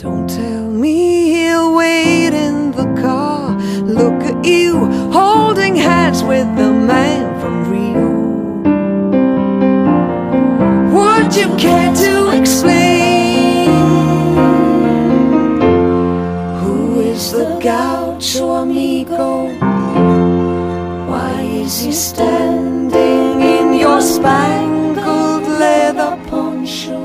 Don't tell me he'll wait in the car. Look at you, holding hands with the man from Rio. Would you care to explain? Who is the gaucho amigo? Why is he standing in your spangled leather poncho?